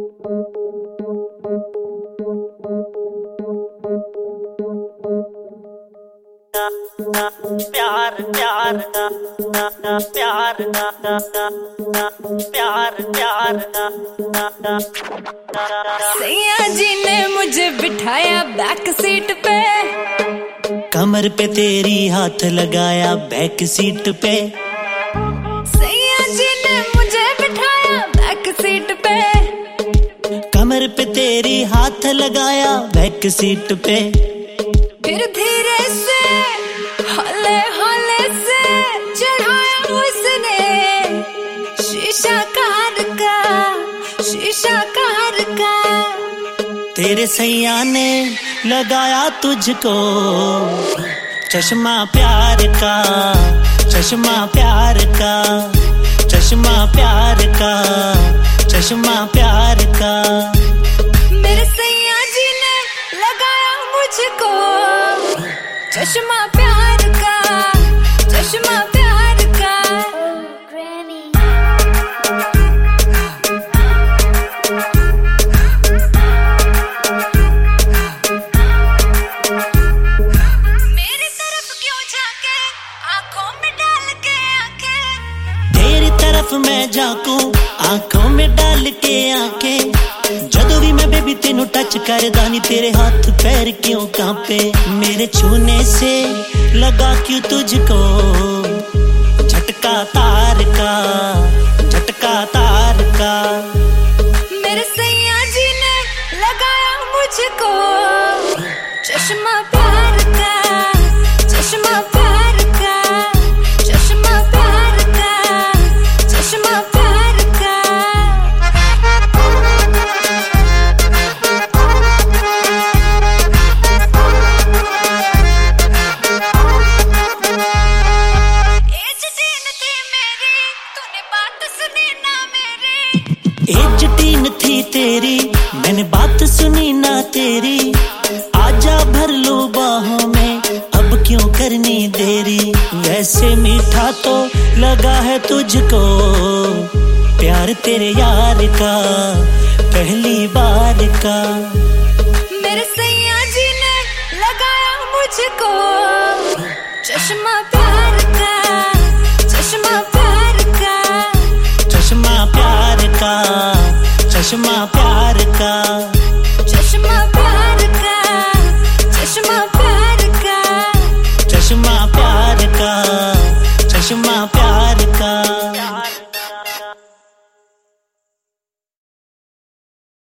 प्यार प्यार प्यार प्यार प्यार सैया जी ने मुझे बिठाया बैक सीट पे, कमर पे तेरी हाथ लगाया बैक सीट पे। सैया जी ने मुझे बिठाया बैक सीट पे, कमर पे तेरी हाथ लगाया बैक सीट पे। फिर धीरे से हौले हौले से चढ़ाया उसने शीशा कार का। तेरे सैया ने लगाया तुझको चश्मा प्यार का, चश्मा प्यार का, चश्मा प्यार का, चश्मा प्यार का। मेरे सैया जी ने लगाया मुझको चश्मा प्यार का, चश्मा प्यार का। मेरी तरफ क्यों झांके आंखों में डाल के आंखें, तेरी तरफ मैं झांकूं आंखों में डाल के आंखें। जदों भी मैं बेबी तेनू टच करदा नी तेरे हाथ पैर क्यों कांपे। मेरे छूने से लगा क्यों तुझको झटका तार का, झटका तार का। मेरे सैया जी ने लगाया मुझको चश्मा प्यार का, चश्मा प्यार का, चश्मा प्यार का, चश्मा प्यार का। एज टीन थी तेरी मैंने बात सुनी ना तेरी। आजा भर लो बाहों में अब क्यों करनी देरी। वैसे मीठा तो लगा है तुझको प्यार तेरे यार का पहली बार का। मेरे सैया जी ने लगाया मुझको चश्मा प्यार का, चश्मा प्यार का, चश्मा प्यार का, चश्मा प्यार का।